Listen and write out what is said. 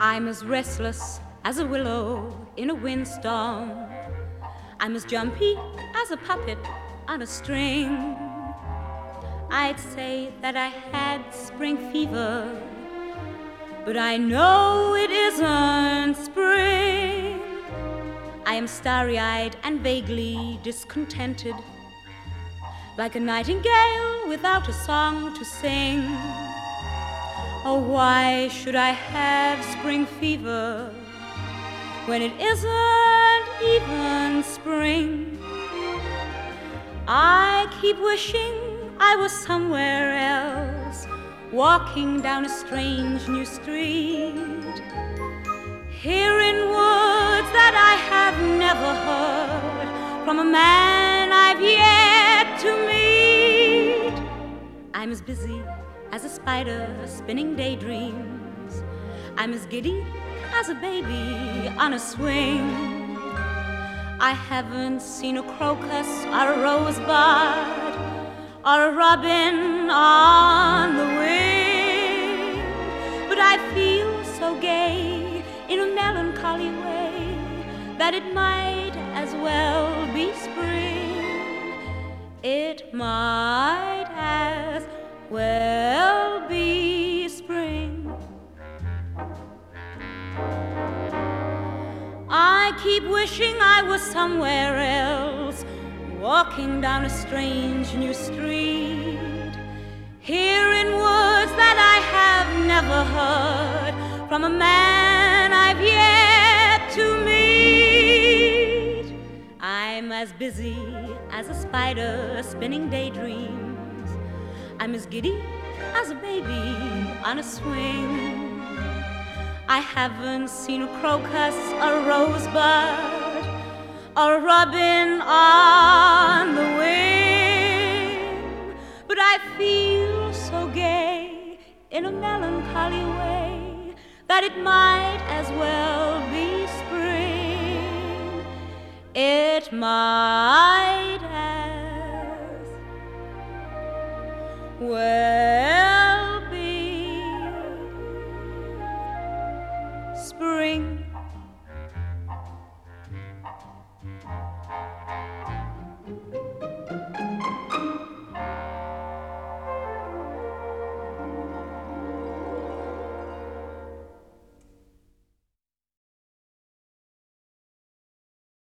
I'm as restless as a willow in a windstorm. I'm as jumpy as a puppet on a string. I'd say that I had spring fever, but I know it isn't spring. I am starry-eyed and vaguely discontented, like a nightingale without a song to sing. Oh, why should I have spring fever when it isn't even spring? I keep wishing I was somewhere else, walking down a strange new street, hearing words that I have never heard from a man I've yet to meet. I'm as busy as a spider spinning daydreams. I'm as giddy as a baby on a swing. I haven't seen a crocus or a rosebud or a robin on the wing, but I feel so gay in a melancholy way that it might as well be spring. It might as well be spring. I keep wishing I was somewhere else, walking down a strange new street, hearing words that I have never heard from a man I've yet to meet. I'm as busy as a spider spinning daydreams. I'm as giddy as a baby on a swing. I haven't seen a crocus or a rosebud or a robin on the wing, but I feel so gay in a melancholy way that it might as well be spring. It might as well be spring.